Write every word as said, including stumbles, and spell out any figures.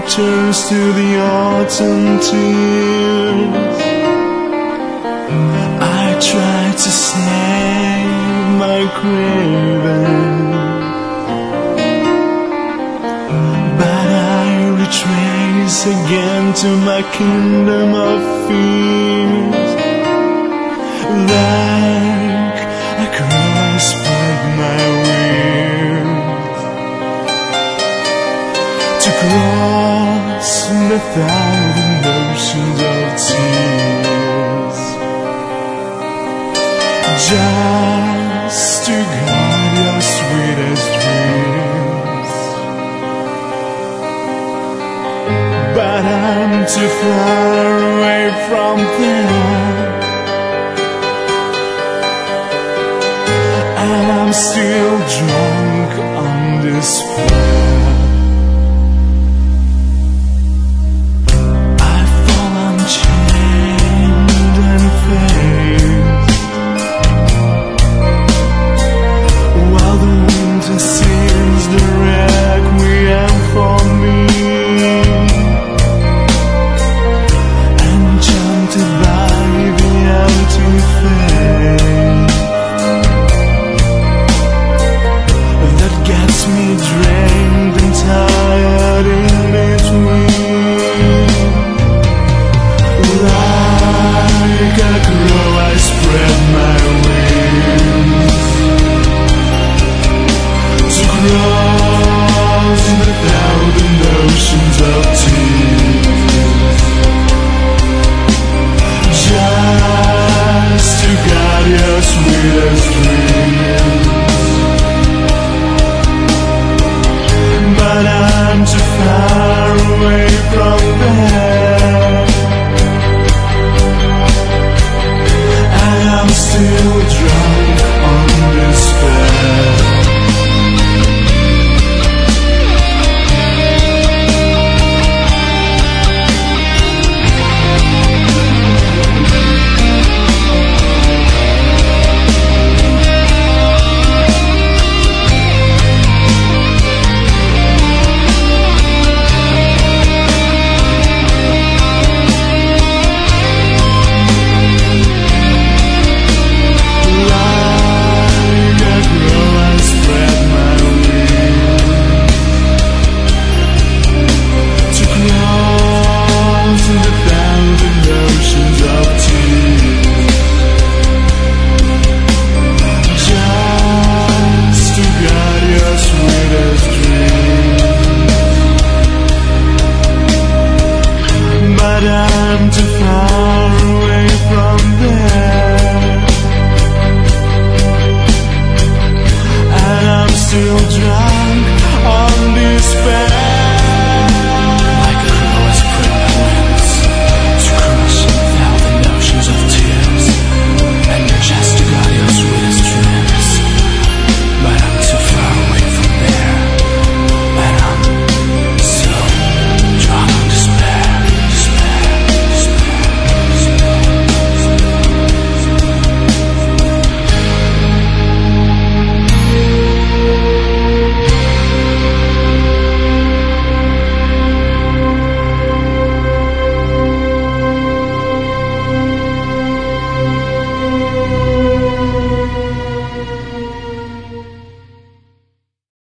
turns to the autumn tears. I try to save my craving, but I retrace again to my kingdom of fears. Like a cross spread my wings to cross the thousand oceans of tears, just to guide your sweetest dreams. But I'm too far away from there, and I'm still drunk on this floor.